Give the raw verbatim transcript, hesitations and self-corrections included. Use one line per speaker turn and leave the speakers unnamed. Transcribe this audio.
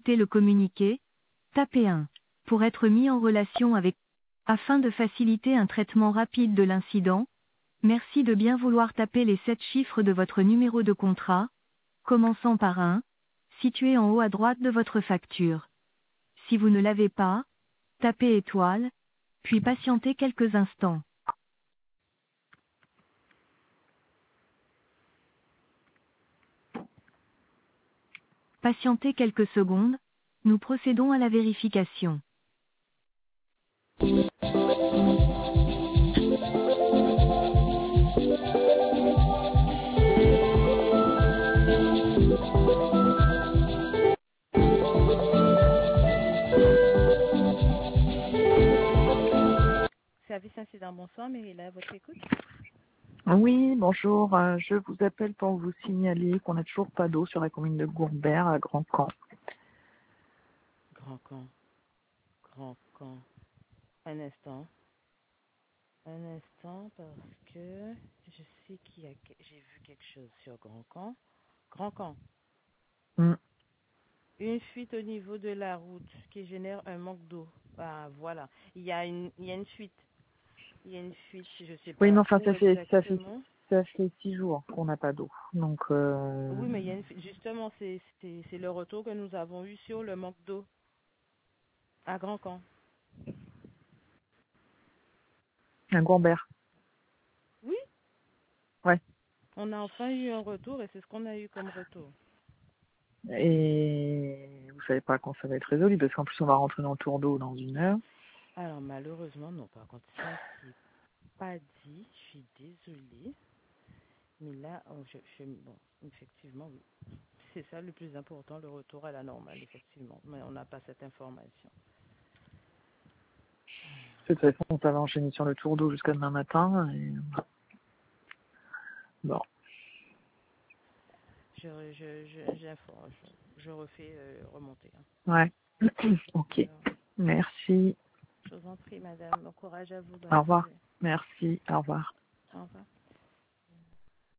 souhaitez le communiquer, tapez un. Pour être mis en relation avec, afin de faciliter un traitement rapide de l'incident, merci de bien vouloir taper les sept chiffres de votre numéro de contrat, commençant par un, situé en haut à droite de votre facture. Si vous ne l'avez pas, tapez étoile, puis patientez quelques instants. Patientez quelques secondes, nous procédons à la vérification.
Service incident, bonsoir, Mérila, à votre écoute.
Oui, bonjour. euh, Je vous appelle pour vous signaler qu'on n'a toujours pas d'eau sur la commune de Gourbert à Grand Camp.
Grand camp, grand camp. Un instant, un instant, parce que je sais qu'il y a, que- j'ai vu quelque chose sur Grand camp. Grand camp,
Hmm.
une fuite au niveau de la route qui génère un manque d'eau. Ah, voilà, il y a une, il y a une fuite. Il y a une fuite, je sais
Oui, mais
pas
enfin,
où
ça fait ça fait
exactement.
ça fait six jours qu'on n'a pas d'eau. Donc euh,
Oui, mais il y a une fuite. Justement, c'est, c'est, c'est le retour que nous avons eu sur le manque d'eau à Grand camp.
à Gourbert.
Oui,
Ouais.
on a enfin eu un retour et c'est ce qu'on a eu comme retour.
Et vous savez pas quand ça va être résolu parce qu'en plus on va rentrer dans le tour d'eau dans une heure.
Alors malheureusement, non, par contre, ça c'est pas dit, je suis désolée. Mais là, oh, je, je- bon, effectivement, oui. C'est ça le plus important, le retour à la normale, effectivement. Mais on n'a pas cette information.
De toute façon, ça va enchaîner sur le tour d'eau jusqu'à demain matin. Et... Bon.
Je, je, je, j'informe, je, je refais euh, remonter. Hein.
Ouais. Ok.
Alors,
Merci.
je vous en prie, madame. Bon courage à vous. Bonne
Au revoir.
soirée.
Merci. Au revoir.
Au revoir.